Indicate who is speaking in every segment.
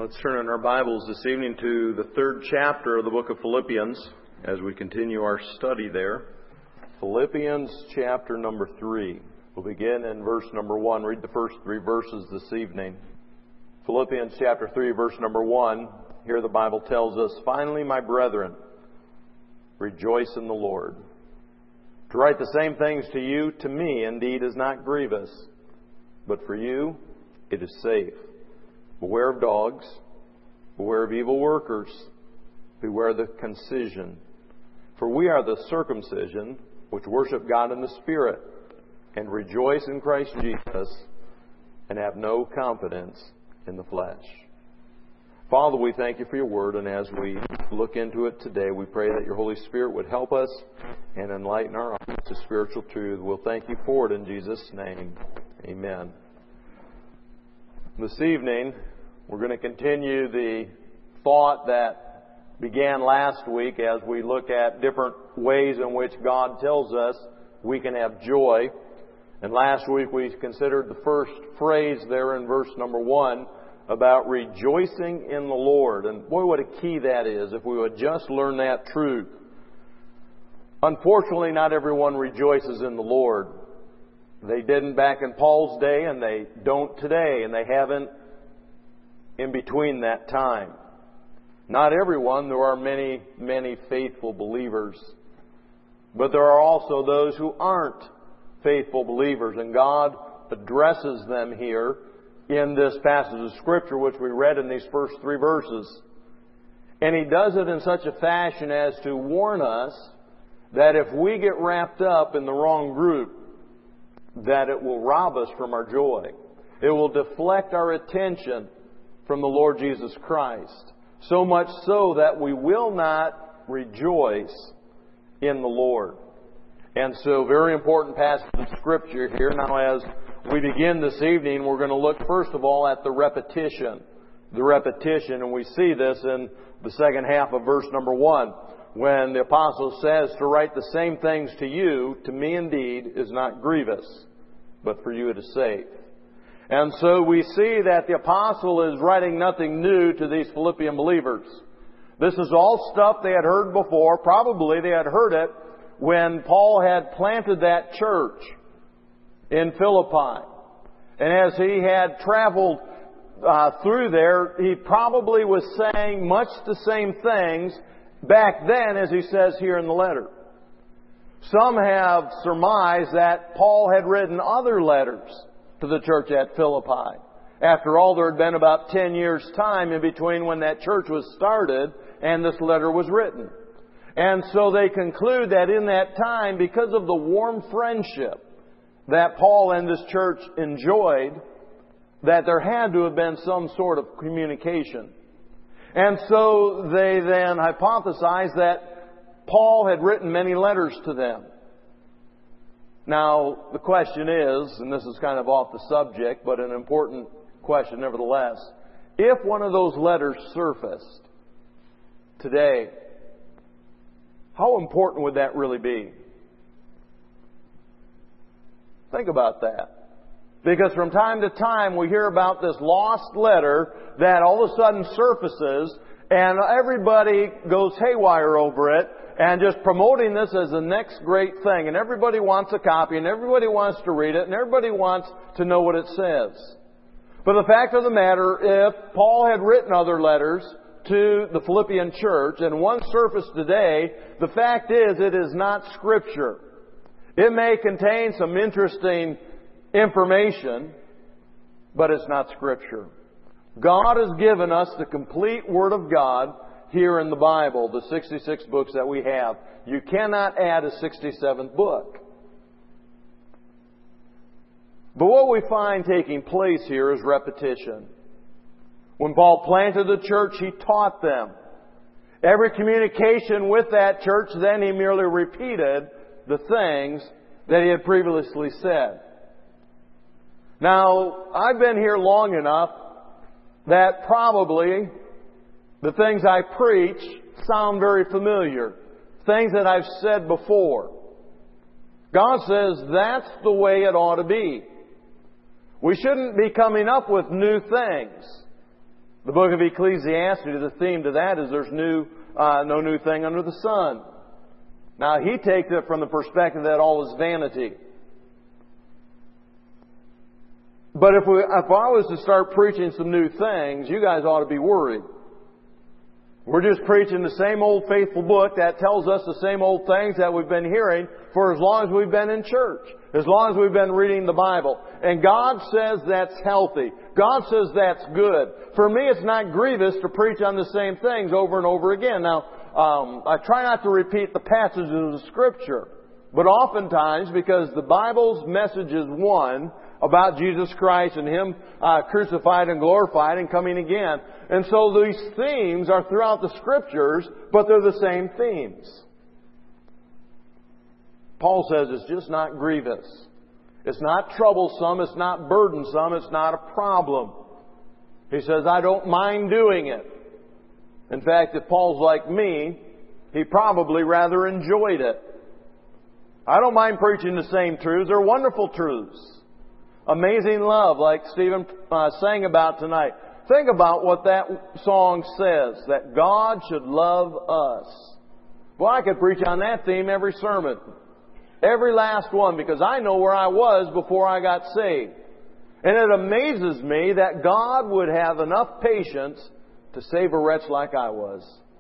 Speaker 1: Let's turn in our Bibles this evening to the third chapter of the book of Philippians as we continue our study there. Philippians chapter number 3. We'll begin in verse number 1. Read the first 3 verses this evening. Philippians chapter 3, verse number 1. Here the Bible tells us, "Finally, my brethren, rejoice in the Lord. To write the same things to you, to me, indeed, is not grievous, but for you it is safe. Beware of dogs, beware of evil workers, beware the concision. For we are the circumcision which worship God in the Spirit, and rejoice in Christ Jesus, and have no confidence in the flesh." Father, we thank you for your word, and as we look into it today, we pray that your Holy Spirit would help us and enlighten our eyes to spiritual truth. We'll thank you for it in Jesus' name. Amen. This evening, we're going to continue the thought that began last week as we look at different ways in which God tells us we can have joy. And last week we considered the first phrase there in verse number 1 about rejoicing in the Lord. And boy, what a key that is if we would just learn that truth. Unfortunately, not everyone rejoices in the Lord. They didn't back in Paul's day, and they don't today, and they haven't in between that time. Not everyone. There are many, many faithful believers. But there are also those who aren't faithful believers, and God addresses them here in this passage of Scripture which we read in these first 3 verses. And He does it in such a fashion as to warn us that if we get wrapped up in the wrong group, that it will rob us from our joy. It will deflect our attention from the Lord Jesus Christ. So much so that we will not rejoice in the Lord. And so, very important passage of Scripture here. Now, as we begin this evening, we're going to look first of all at the repetition. The repetition, and we see this in the second half of verse number 1. When the apostle says, "To write the same things to you, to me indeed, is not grievous, but for you it is safe." And so we see that the apostle is writing nothing new to these Philippian believers. This is all stuff they had heard before. Probably they had heard it when Paul had planted that church in Philippi. And as he had traveled through there, he probably was saying much the same things back then as he says here in the letter. Some have surmised that Paul had written other letters to the church at Philippi. After all, there had been about 10 years' time in between when that church was started and this letter was written. And so they conclude that in that time, because of the warm friendship that Paul and this church enjoyed, that there had to have been some sort of communication. And so they then hypothesized that Paul had written many letters to them. Now, the question is, and this is kind of off the subject, but an important question nevertheless, if one of those letters surfaced today, how important would that really be? Think about that. Because from time to time we hear about this lost letter that all of a sudden surfaces and everybody goes haywire over it and just promoting this as the next great thing. And everybody wants a copy and everybody wants to read it and everybody wants to know what it says. But the fact of the matter, if Paul had written other letters to the Philippian church and one surfaced today, the fact is it is not Scripture. It may contain some interesting information, but it's not Scripture. God has given us the complete Word of God here in the Bible, the 66 books that we have. You cannot add a 67th book. But what we find taking place here is repetition. When Paul planted the church, he taught them. Every communication with that church, then he merely repeated the things that he had previously said. Now, I've been here long enough that probably the things I preach sound very familiar. Things that I've said before. God says that's the way it ought to be. We shouldn't be coming up with new things. The book of Ecclesiastes, the theme to that is there's no new thing under the sun. Now, he takes it from the perspective that all is vanity. But if I was to start preaching some new things, you guys ought to be worried. We're just preaching the same old faithful book that tells us the same old things that we've been hearing for as long as we've been in church, as long as we've been reading the Bible. And God says that's healthy. God says that's good. For me, it's not grievous to preach on the same things over and over again. Now, I try not to repeat the passages of the Scripture, but oftentimes, because the Bible's message is one, about Jesus Christ and Him crucified and glorified and coming again. And so these themes are throughout the Scriptures, but they're the same themes. Paul says it's just not grievous. It's not troublesome. It's not burdensome. It's not a problem. He says, I don't mind doing it. In fact, if Paul's like me, he probably rather enjoyed it. I don't mind preaching the same truths. They're wonderful truths. Amazing love, like Stephen sang about tonight. Think about what that song says, that God should love us. Well, I could preach on that theme every sermon. Every last one, because I know where I was before I got saved. And it amazes me that God would have enough patience to save a wretch like I was.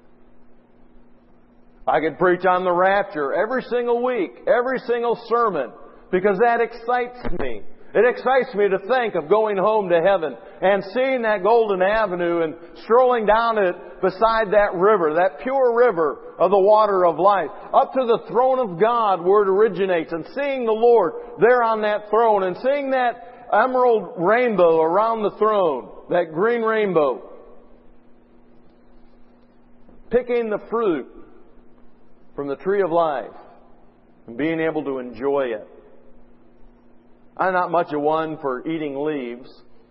Speaker 1: I could preach on the rapture every single week, every single sermon, because that excites me. It excites me to think of going home to heaven and seeing that golden avenue and strolling down it beside that river, that pure river of the water of life, up to the throne of God where it originates, and seeing the Lord there on that throne and seeing that emerald rainbow around the throne, that green rainbow. Picking the fruit from the tree of life and being able to enjoy it. I'm not much of one for eating leaves,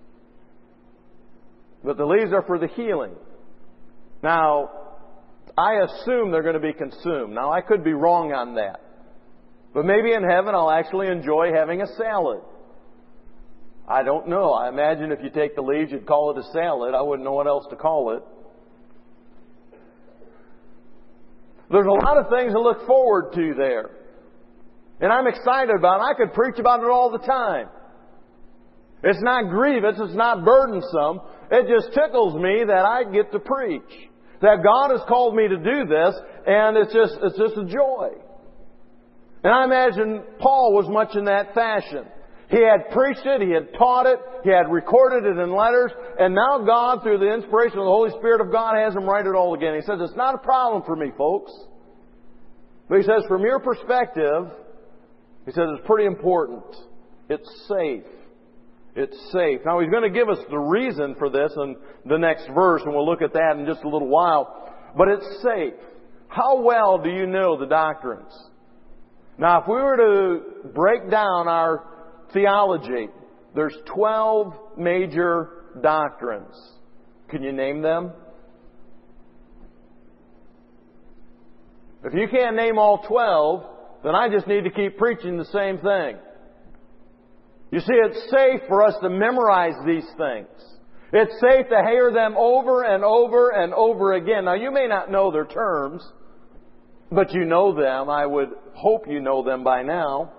Speaker 1: but the leaves are for the healing. Now, I assume they're going to be consumed. Now, I could be wrong on that. But maybe in heaven I'll actually enjoy having a salad. I don't know. I imagine if you take the leaves, you'd call it a salad. I wouldn't know what else to call it. There's a lot of things to look forward to there. And I'm excited about it. I could preach about it all the time. It's not grievous. It's not burdensome. It just tickles me that I get to preach. That God has called me to do this, and it's just a joy. And I imagine Paul was much in that fashion. He had preached it, he had taught it, he had recorded it in letters, and now God, through the inspiration of the Holy Spirit of God, has him write it all again. He says, it's not a problem for me, folks. But he says, from your perspective, he says it's pretty important. It's safe. It's safe. Now he's going to give us the reason for this in the next verse, and we'll look at that in just a little while. But it's safe. How well do you know the doctrines? Now if we were to break down our theology, there's 12 major doctrines. Can you name them? If you can't name all 12, then I just need to keep preaching the same thing. You see, it's safe for us to memorize these things. It's safe to hear them over and over and over again. Now, you may not know their terms, but you know them. I would hope you know them by now.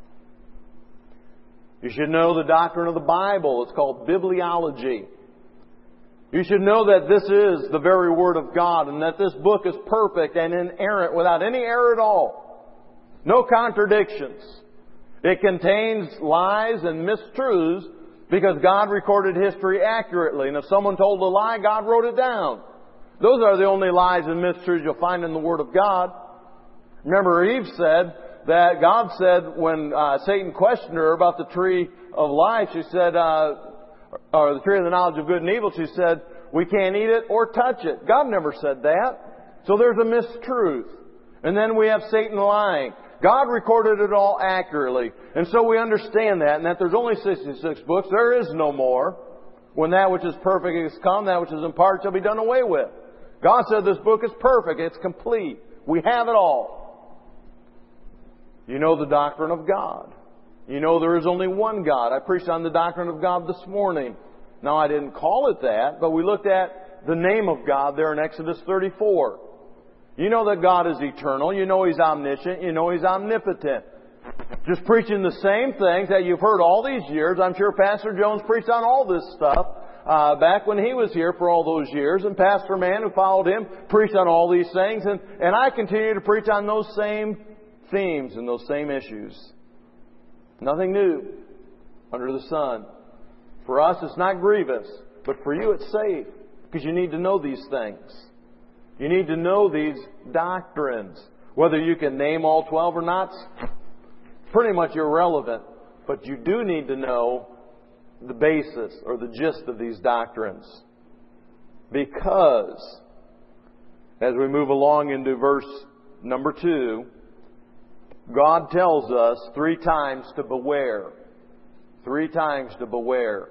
Speaker 1: You should know the doctrine of the Bible. It's called bibliology. You should know that this is the very Word of God and that this book is perfect and inerrant without any error at all. No contradictions. It contains lies and mistruths because God recorded history accurately. And if someone told a lie, God wrote it down. Those are the only lies and mistruths you'll find in the Word of God. Remember, Eve said that God said when Satan questioned her about the tree of life, she said, or the tree of the knowledge of good and evil, she said, we can't eat it or touch it. God never said that. So there's a mistruth. And then we have Satan lying. God recorded it all accurately. And so we understand that, and that there's only 66 books. There is no more. When that which is perfect is come, that which is in part shall be done away with. God said this book is perfect. It's complete. We have it all. You know the doctrine of God. You know there is only one God. I preached on the doctrine of God this morning. Now, I didn't call it that, but we looked at the name of God there in Exodus 34. You know that God is eternal. You know He's omniscient. You know He's omnipotent. Just preaching the same things that you've heard all these years. I'm sure Pastor Jones preached on all this stuff back when he was here for all those years. And Pastor Mann, who followed him, preached on all these things. And I continue to preach on those same themes and those same issues. Nothing new under the sun. For us, it's not grievous. But for you, it's safe. Because you need to know these things. You need to know these doctrines. Whether you can name all 12 or not, pretty much irrelevant. But you do need to know the basis or the gist of these doctrines. Because, as we move along into verse number 2, God tells us 3 times to beware. 3 times to beware.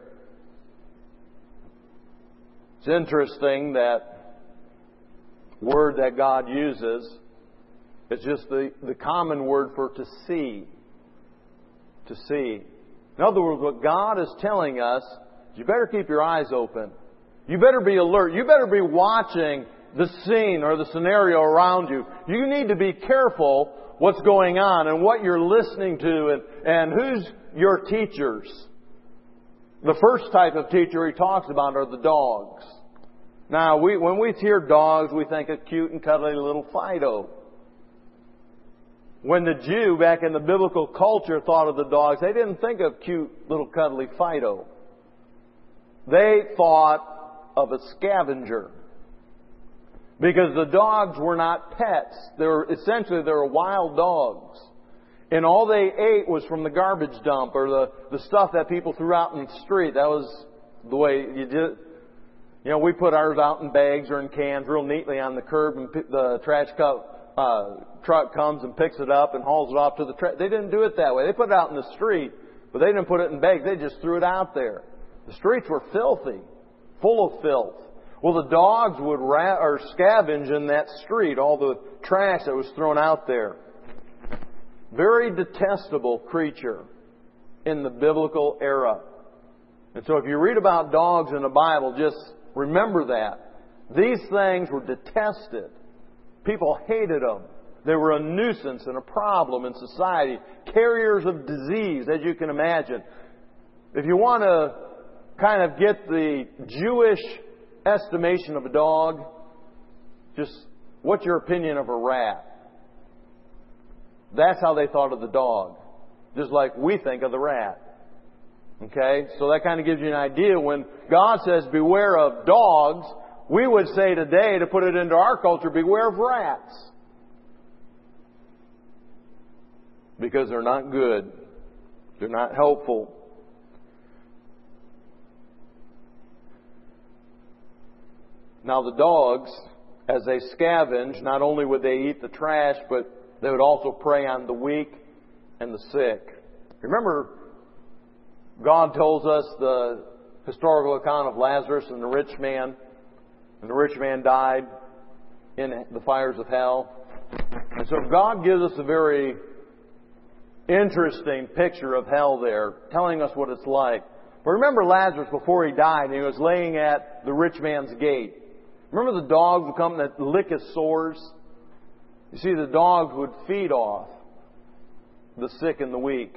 Speaker 1: It's interesting that word that God uses is just the common word for to see. To see. In other words, what God is telling us, you better keep your eyes open. You better be alert. You better be watching the scene or the scenario around you. You need to be careful what's going on and what you're listening to and who's your teachers. The first type of teacher he talks about are the dogs. Now, when we hear dogs, we think of cute and cuddly little Fido. When the Jew, back in the biblical culture, thought of the dogs, they didn't think of cute little cuddly Fido. They thought of a scavenger. Because the dogs were not pets. They were wild dogs. And all they ate was from the garbage dump or the stuff that people threw out in the street. That was the way you did it. You know, we put ours out in bags or in cans real neatly on the curb, and the trash truck comes and picks it up and hauls it off to the trash. They didn't do it that way. They put it out in the street, but they didn't put it in bags. They just threw it out there. The streets were filthy, full of filth. Well, the dogs would scavenge in that street, all the trash that was thrown out there. Very detestable creature in the biblical era. And so if you read about dogs in the Bible, just remember that. These things were detested. People hated them. They were a nuisance and a problem in society. Carriers of disease, as you can imagine. If you want to kind of get the Jewish estimation of a dog, just what's your opinion of a rat? That's how they thought of the dog. Just like we think of the rat. Okay? So that kind of gives you an idea. When God says beware of dogs, we would say today, to put it into our culture, beware of rats. Because they're not good. They're not helpful. Now the dogs, as they scavenge, not only would they eat the trash, but they would also prey on the weak and the sick. Remember, God tells us the historical account of Lazarus and the rich man. And the rich man died in the fires of hell. And so God gives us a very interesting picture of hell there, telling us what it's like. But remember Lazarus before he died, and he was laying at the rich man's gate. Remember the dogs would come and lick his sores? You see, the dogs would feed off the sick and the weak.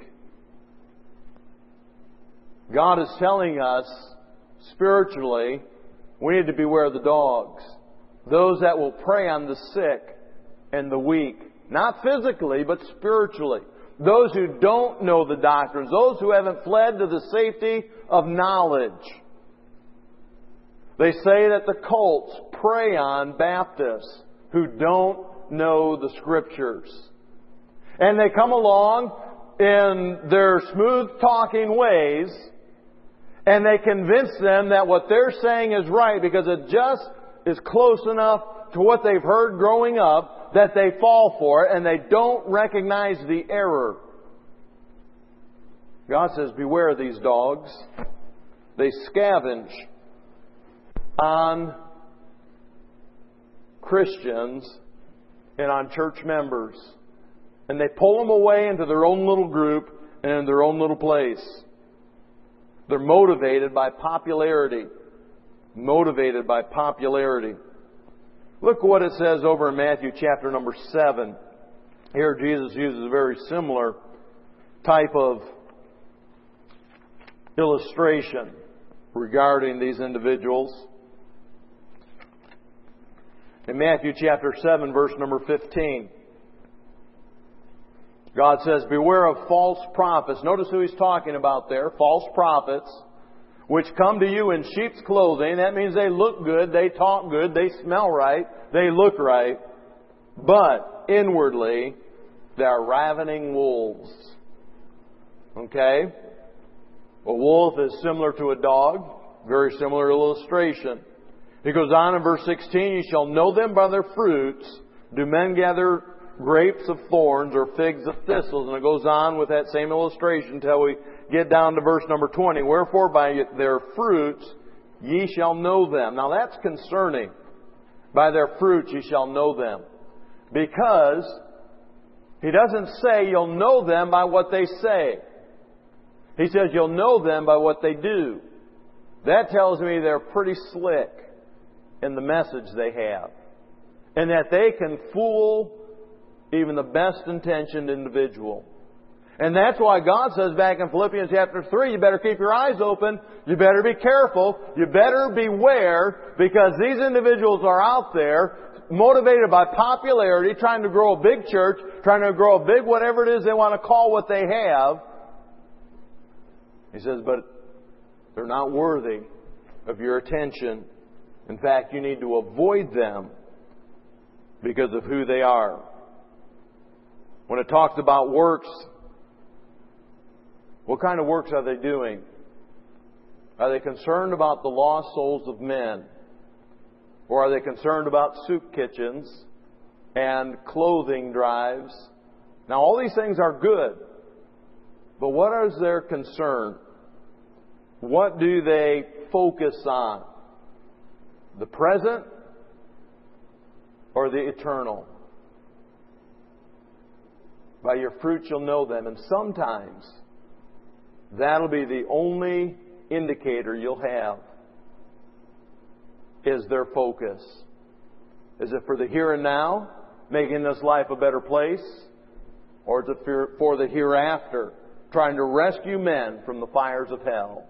Speaker 1: God is telling us spiritually, we need to beware of the dogs. Those that will prey on the sick and the weak. Not physically, but spiritually. Those who don't know the doctrines. Those who haven't fled to the safety of knowledge. They say that the cults prey on Baptists who don't know the Scriptures. And they come along in their smooth-talking ways, and they convince them that what they're saying is right because it just is close enough to what they've heard growing up that they fall for it, and they don't recognize the error. God says, beware of these dogs. They scavenge on Christians and on church members. And they pull them away into their own little group and in their own little place. They're motivated by popularity. Motivated by popularity. Look what it says over in Matthew chapter number 7. Here Jesus uses a very similar type of illustration regarding these individuals. In Matthew chapter 7, verse number 15, God says, beware of false prophets. Notice who He's talking about there. False prophets, which come to you in sheep's clothing. That means they look good, they talk good, they smell right, they look right. But inwardly, they are ravening wolves. Okay? A wolf is similar to a dog. Very similar illustration. He goes on in verse 16, you shall know them by their fruits. Do men gather grapes of thorns or figs of thistles? And it goes on with that same illustration until we get down to verse number 20. Wherefore by their fruits ye shall know them. Now that's concerning. By their fruits ye shall know them. Because He doesn't say you'll know them by what they say. He says you'll know them by what they do. That tells me they're pretty slick in the message they have. And that they can fool even the best intentioned individual. And that's why God says back in Philippians chapter 3, you better keep your eyes open, you better be careful, you better beware, because these individuals are out there motivated by popularity, trying to grow a big church, trying to grow a big whatever it is they want to call what they have. He says, but they're not worthy of your attention. In fact, you need to avoid them because of who they are. When it talks about works, what kind of works are they doing? Are they concerned about the lost souls of men? Or are they concerned about soup kitchens and clothing drives? Now, all these things are good. But what is their concern? What do they focus on? The present or the eternal? By your fruits you'll know them. And sometimes that'll be the only indicator you'll have. Is their focus? Is it for the here and now, making this life a better place? Or is it for the hereafter, trying to rescue men from the fires of hell?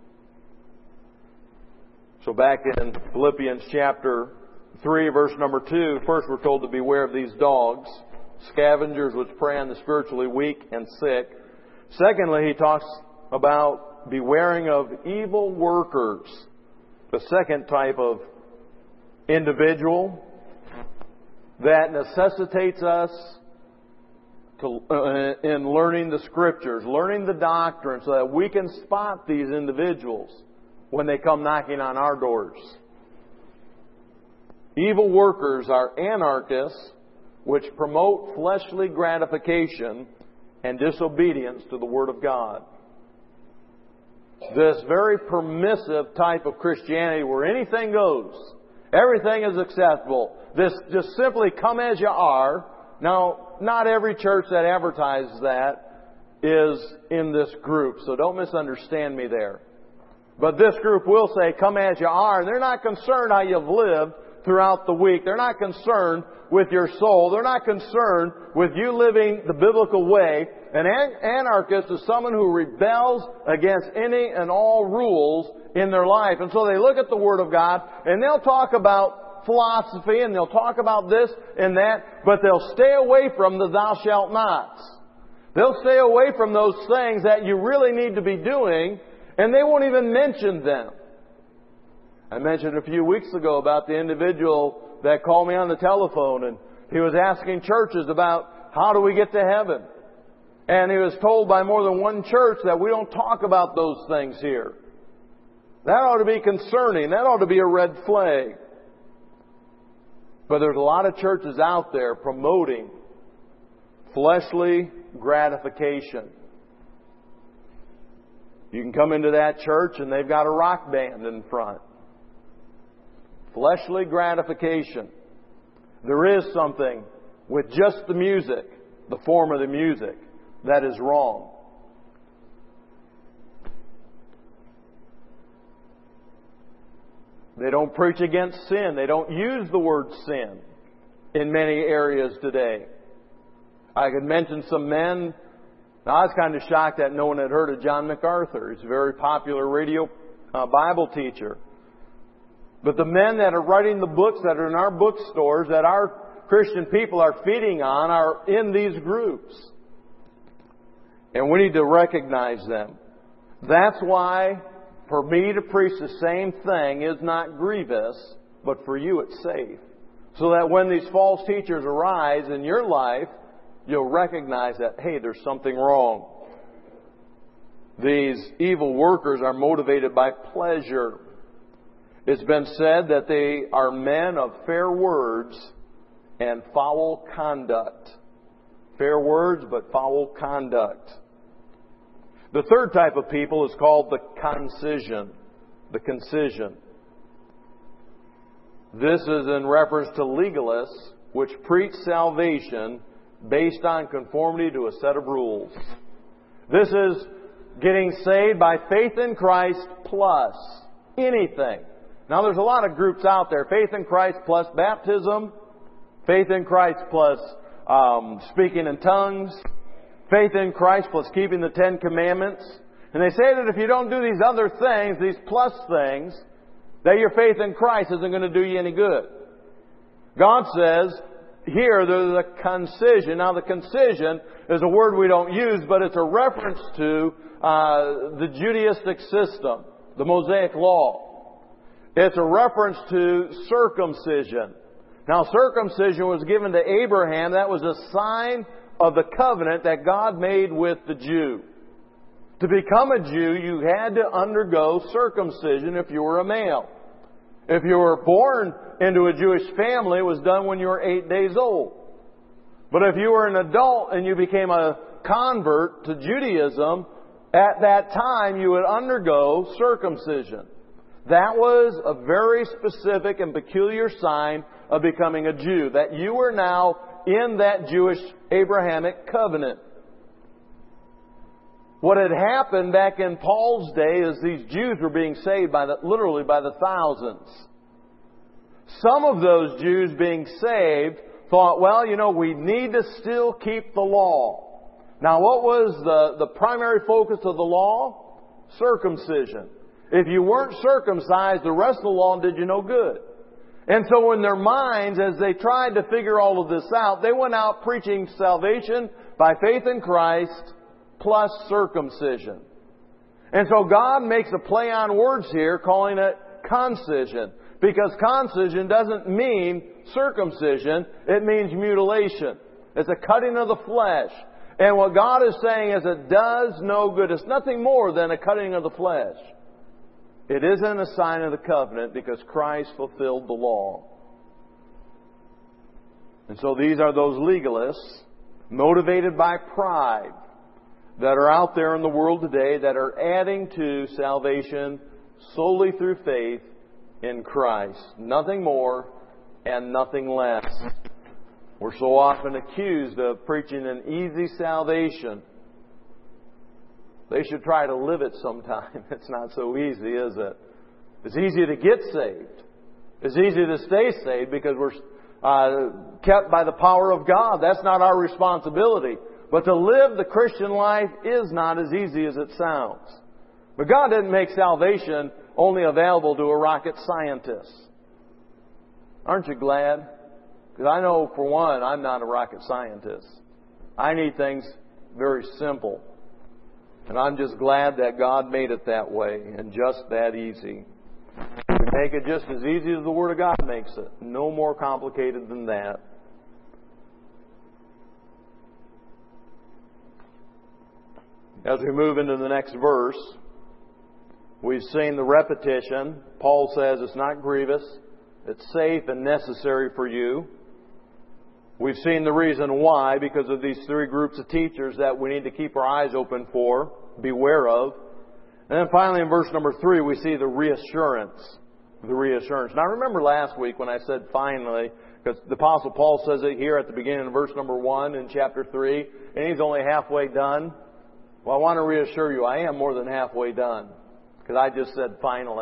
Speaker 1: So back in Philippians chapter 3, verse number 2, first we're told to beware of these dogs, scavengers which prey on the spiritually weak and sick. Secondly, he talks about bewaring of evil workers. The second type of individual that necessitates us in learning the Scriptures, learning the doctrine, so that we can spot these individuals when they come knocking on our doors. Evil workers are anarchists which promote fleshly gratification and disobedience to the Word of God. This very permissive type of Christianity where anything goes, everything is acceptable. This just simply come as you are. Now, not every church that advertises that is in this group, so don't misunderstand me there. But this group will say, come as you are. And they're not concerned how you've lived throughout the week. They're not concerned with your soul. They're not concerned with you living the biblical way. An anarchist is someone who rebels against any and all rules in their life. And so they look at the Word of God and they'll talk about philosophy and they'll talk about this and that, but they'll stay away from the thou shalt nots. They'll stay away from those things that you really need to be doing, and they won't even mention them. I mentioned a few weeks ago about the individual that called me on the telephone, and he was asking churches about how do we get to heaven. And he was told by more than one church that we don't talk about those things here. That ought to be concerning. That ought to be a red flag. But there's a lot of churches out there promoting fleshly gratification. You can come into that church and they've got a rock band in front. Fleshly gratification. There is something with just the music, the form of the music, that is wrong. They don't preach against sin. They don't use the word sin in many areas today. I could mention some men. Now, I was kind of shocked that no one had heard of John MacArthur. He's a very popular radio Bible teacher. But the men that are writing the books that are in our bookstores, that our Christian people are feeding on, are in these groups. And we need to recognize them. That's why, for me to preach the same thing is not grievous, but for you it's safe. So that when these false teachers arise in your life, you'll recognize that, hey, there's something wrong. These evil workers are motivated by pleasure. It's been said that they are men of fair words and foul conduct. Fair words, but foul conduct. The third type of people is called the concision. The concision. This is in reference to legalists, which preach salvation based on conformity to a set of rules. This is getting saved by faith in Christ plus anything. Now, there's a lot of groups out there. Faith in Christ plus baptism. Faith in Christ plus speaking in tongues. Faith in Christ plus keeping the 10 Commandments. And they say that if you don't do these other things, these plus things, that your faith in Christ isn't going to do you any good. God says, here, there's a concision. Now, the concision is a word we don't use, but it's a reference to the Judaistic system, the Mosaic Law. It's a reference to circumcision. Now, circumcision was given to Abraham. That was a sign of the covenant that God made with the Jew. To become a Jew, you had to undergo circumcision if you were a male. If you were born into a Jewish family, it was done when you were 8 days old. But if you were an adult and you became a convert to Judaism, at that time you would undergo circumcision. That was a very specific and peculiar sign of becoming a Jew, that you were now in that Jewish Abrahamic covenant. What had happened back in Paul's day is these Jews were being saved literally by the thousands. Some of those Jews being saved thought, well, we need to still keep the law. Now, what was the primary focus of the law? Circumcision. If you weren't circumcised, the rest of the law did you no good. And so in their minds, as they tried to figure all of this out, they went out preaching salvation by faith in Christ plus circumcision. And so God makes a play on words here, calling it concision. Because concision doesn't mean circumcision, it means mutilation. It's a cutting of the flesh. And what God is saying is it does no good. It's nothing more than a cutting of the flesh. It isn't a sign of the covenant because Christ fulfilled the law. And so these are those legalists motivated by pride that are out there in the world today that are adding to salvation solely through faith in Christ. Nothing more and nothing less. We're so often accused of preaching an easy salvation. They should try to live it sometime. It's not so easy, is it? It's easy to get saved. It's easy to stay saved because we're kept by the power of God. That's not our responsibility. But to live the Christian life is not as easy as it sounds. But God didn't make salvation only available to a rocket scientist. Aren't you glad? Because I know, for one, I'm not a rocket scientist. I need things very simple. And I'm just glad that God made it that way and just that easy. We make it just as easy as the Word of God makes it. No more complicated than that. As we move into the next verse, we've seen the repetition. Paul says it's not grievous. It's safe and necessary for you. We've seen the reason why, because of these three groups of teachers that we need to keep our eyes open for, beware of. And then finally in verse number 3, we see the reassurance. The reassurance. Now remember last week when I said finally, because the Apostle Paul says it here at the beginning of verse number 1 in chapter 3, and he's only halfway done. Well, I want to reassure you, I am more than halfway done. Because I just said finally.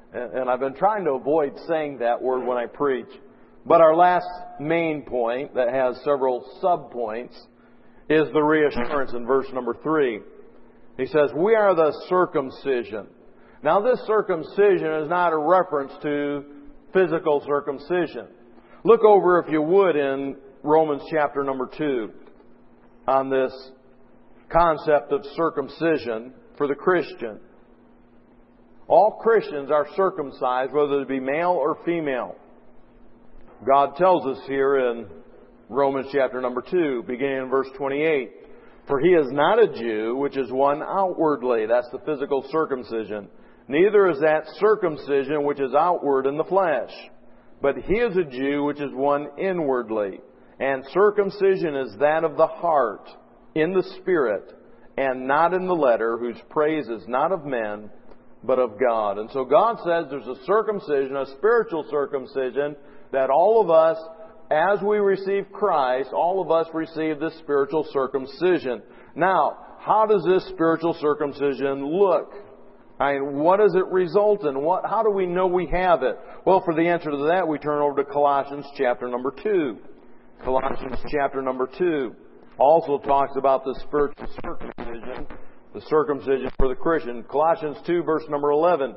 Speaker 1: And I've been trying to avoid saying that word when I preach. But our last main point that has several sub-points is the reassurance in verse number 3. He says, we are the circumcision. Now this circumcision is not a reference to physical circumcision. Look over, if you would, in Romans chapter number 2 on this concept of circumcision for the Christian. All Christians are circumcised, whether they be male or female. God tells us here in Romans chapter number 2, beginning in verse 28, for he is not a Jew, which is one outwardly. That's the physical circumcision. Neither is that circumcision which is outward in the flesh. But he is a Jew, which is one inwardly. And circumcision is that of the heart, in the spirit, and not in the letter, whose praise is not of men, but of God. And so God says there's a circumcision, a spiritual circumcision, that all of us, as we receive Christ, all of us receive this spiritual circumcision. Now, how does this spiritual circumcision look? What does it result in? How do we know we have it? Well, for the answer to that, we turn over to Colossians chapter number 2. Colossians chapter number 2 also talks about the spiritual circumcision, the circumcision for the Christian. Colossians 2, verse number 11.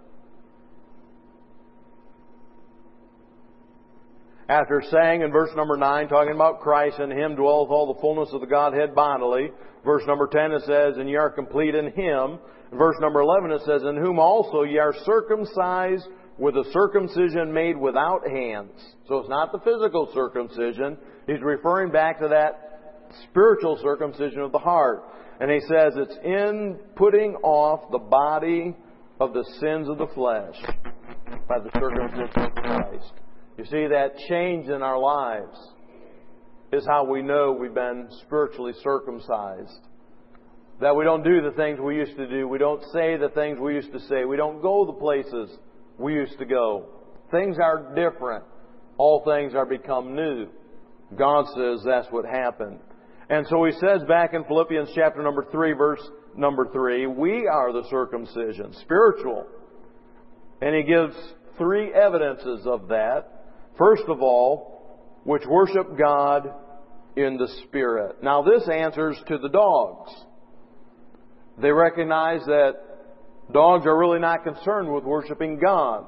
Speaker 1: After saying in verse number 9, talking about Christ, in Him dwelleth all the fullness of the Godhead bodily. Verse number 10 it says, and ye are complete in Him. Verse number 11 it says, in whom also ye are circumcised with a circumcision made without hands. So it's not the physical circumcision. He's referring back to that spiritual circumcision of the heart. And he says it's in putting off the body of the sins of the flesh by the circumcision of Christ. You see, that change in our lives is how we know we've been spiritually circumcised. That we don't do the things we used to do. We don't say the things we used to say. We don't go the places we used to go. Things are different. All things are become new. God says that's what happened. And so He says back in Philippians chapter number 3, verse number 3, we are the circumcision, spiritual. And He gives 3 evidences of that. First of all, which worship God in the Spirit. Now this answers to the dogs. They recognize that dogs are really not concerned with worshiping God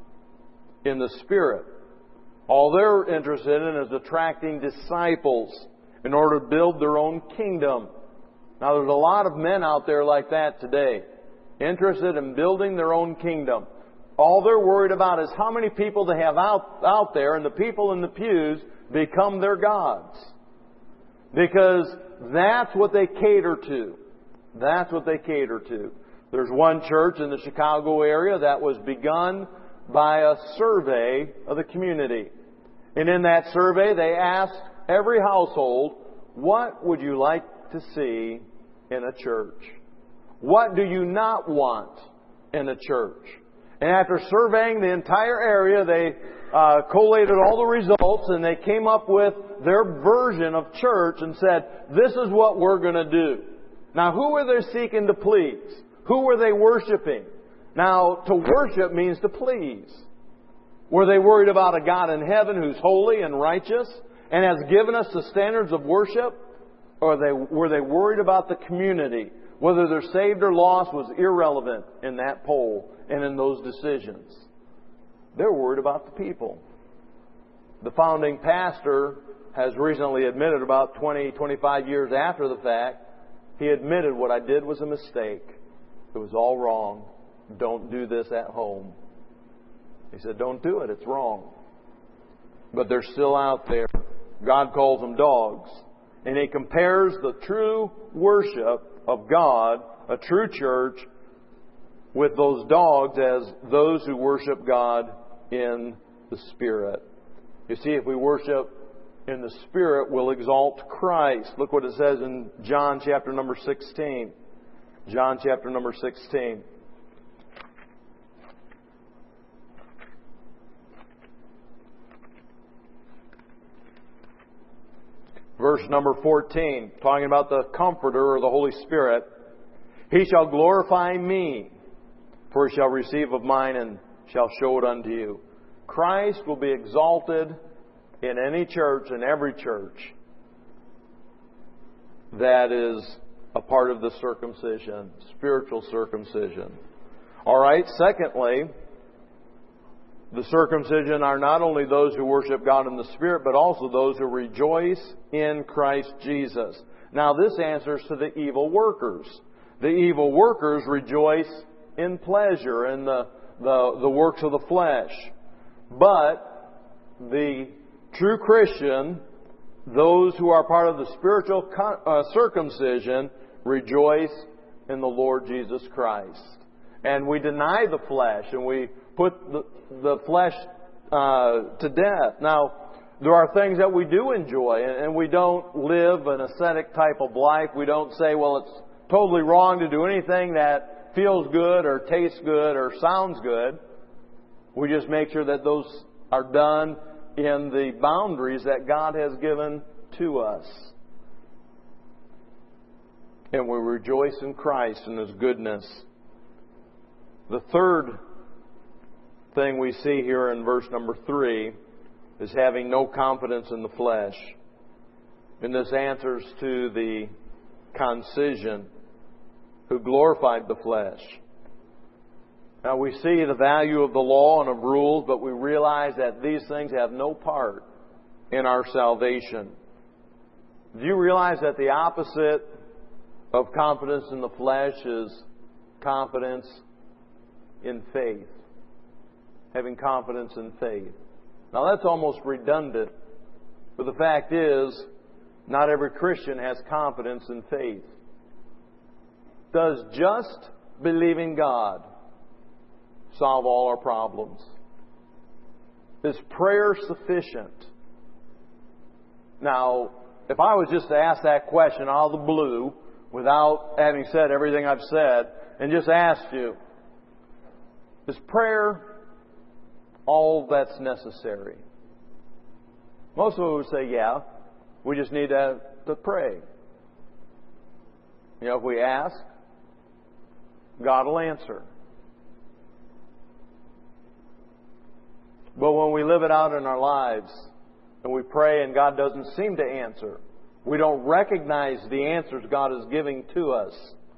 Speaker 1: in the Spirit. All they're interested in is attracting disciples in order to build their own kingdom. Now there's a lot of men out there like that today, interested in building their own kingdom. All they're worried about is how many people they have out there, and the people in the pews become their gods. Because that's what they cater to. That's what they cater to. There's one church in the Chicago area that was begun by a survey of the community. And in that survey, they asked every household, what would you like to see in a church? What do you not want in a church? And after surveying the entire area, they collated all the results and they came up with their version of church and said, this is what we're going to do. Now, who were they seeking to please? Who were they worshiping? Now, to worship means to please. Were they worried about a God in heaven who's holy and righteous and has given us the standards of worship? Or were they worried about the community? Whether they're saved or lost was irrelevant in that poll and in those decisions. They're worried about the people. The founding pastor has recently admitted, about 20, 25 years after the fact, he admitted what I did was a mistake. It was all wrong. Don't do this at home. He said, don't do it. It's wrong. But they're still out there. God calls them dogs. And He compares the true worship of God, a true church, with those dogs as those who worship God in the Spirit. You see, if we worship in the Spirit, we'll exalt Christ. Look what it says in John chapter number 16. John chapter number 16. Verse number 14, talking about the Comforter or the Holy Spirit. He shall glorify me, for He shall receive of mine and shall show it unto you. Christ will be exalted in any church, in every church that is a part of the circumcision, spiritual circumcision. All right, secondly, the circumcision are not only those who worship God in the Spirit, but also those who rejoice in Christ Jesus. Now, this answers to the evil workers. The evil workers rejoice in pleasure, in the works of the flesh. But the true Christian, those who are part of the spiritual circumcision, rejoice in the Lord Jesus Christ. And we deny the flesh, and we put the flesh to death. Now, there are things that we do enjoy, and we don't live an ascetic type of life. We don't say, well, it's totally wrong to do anything that feels good or tastes good or sounds good. We just make sure that those are done in the boundaries that God has given to us. And we rejoice in Christ and His goodness. The third thing we see here in verse number 3 is having no confidence in the flesh. And this answers to the concision who glorified the flesh. Now we see the value of the law and of rules, but we realize that these things have no part in our salvation. Do you realize that the opposite of confidence in the flesh is confidence in faith? Having confidence in faith. Now that's almost redundant, but the fact is, not every Christian has confidence in faith. Does just believing God solve all our problems? Is prayer sufficient? Now, if I was just to ask that question out of the blue, without having said everything I've said, and just asked you, is prayer all that's necessary? Most of us would say, yeah, we just need to pray. You know, if we ask, God will answer. But when we live it out in our lives, and we pray and God doesn't seem to answer, we don't recognize the answers God is giving to us,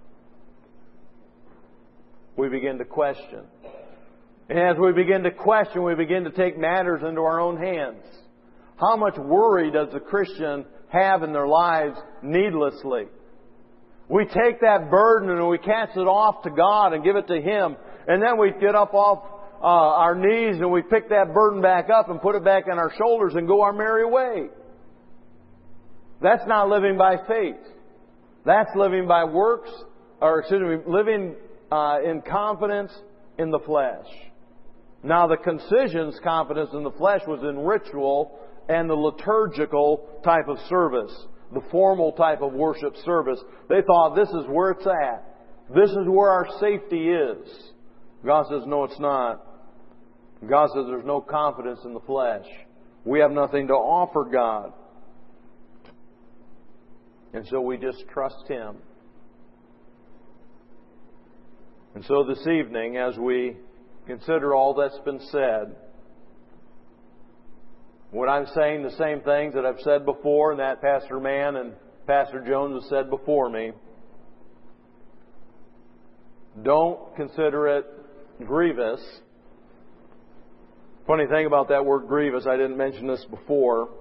Speaker 1: we begin to question. And as we begin to question, we begin to take matters into our own hands. How much worry does a Christian have in their lives needlessly? We take that burden and we cast it off to God and give it to Him. And then we get up off our knees and we pick that burden back up and put it back on our shoulders and go our merry way. That's not living by faith. That's living by works, living in confidence in the flesh. Now the concision's confidence in the flesh was in ritual and the liturgical type of service, the formal type of worship service. They thought this is where it's at. This is where our safety is. God says, no, it's not. God says there's no confidence in the flesh. We have nothing to offer God. And so we just trust Him. And so this evening, as we consider all that's been said, when I'm saying the same things that I've said before and that Pastor Mann and Pastor Jones have said before me, don't consider it grievous. Funny thing about that word grievous, I didn't mention this before,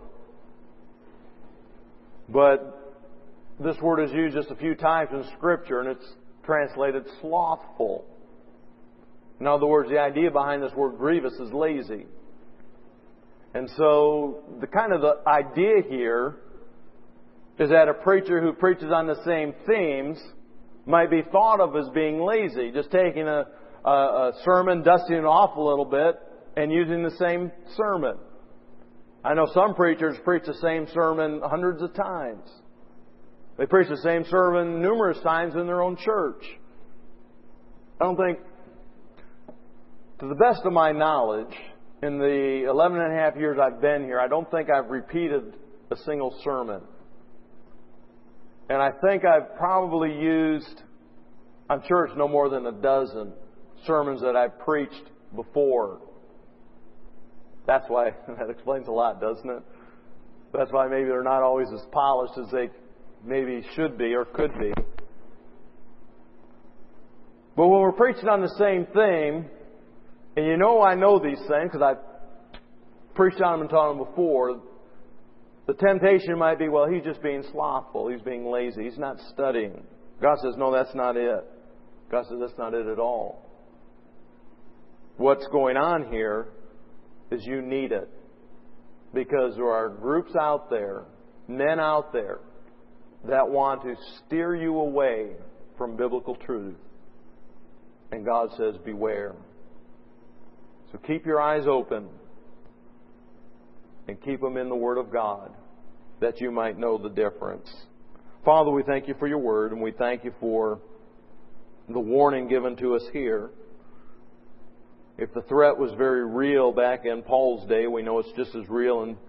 Speaker 1: but this word is used just a few times in Scripture, and it's translated slothful. In other words, the idea behind this word grievous is lazy. And so the idea here is that a preacher who preaches on the same themes might be thought of as being lazy, just taking a sermon, dusting it off a little bit, and using the same sermon. I know some preachers preach the same sermon hundreds of times. They preach the same sermon numerous times in their own church. I don't think, to the best of my knowledge, in the 11 and a half years I've been here, I don't think I've repeated a single sermon. And I think I've probably used, I'm sure it's no more than a dozen sermons that I've preached before. That's why, that explains a lot, doesn't it? That's why maybe they're not always as polished as they maybe should be or could be. But when we're preaching on the same theme, and you know I know these things because I've preached on them and taught them before, the temptation might be, well, he's just being slothful. He's being lazy. He's not studying. God says, no, that's not it. God says, that's not it at all. What's going on here is you need it. Because there are groups out there, men out there, that want to steer you away from biblical truth. And God says, beware. So keep your eyes open and keep them in the Word of God, that you might know the difference. Father, we thank you for your Word, and we thank you for the warning given to us here. If the threat was very real back in Paul's day, we know it's just as real, and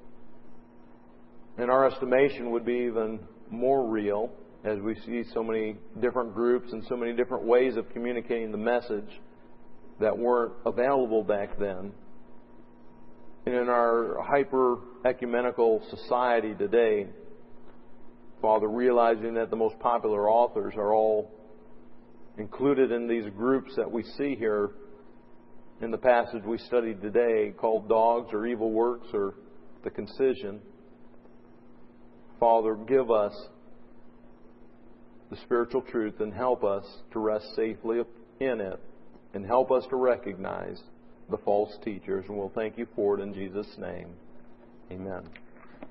Speaker 1: in our estimation would be even more real as we see so many different groups and so many different ways of communicating the message that weren't available back then. And in our hyper-ecumenical society today, Father, realizing that the most popular authors are all included in these groups that we see here in the passage we studied today, called dogs or evil works or the concision. Father, give us the spiritual truth and help us to rest safely in it, and help us to recognize the false teachers. And we'll thank you for it in Jesus' name. Amen.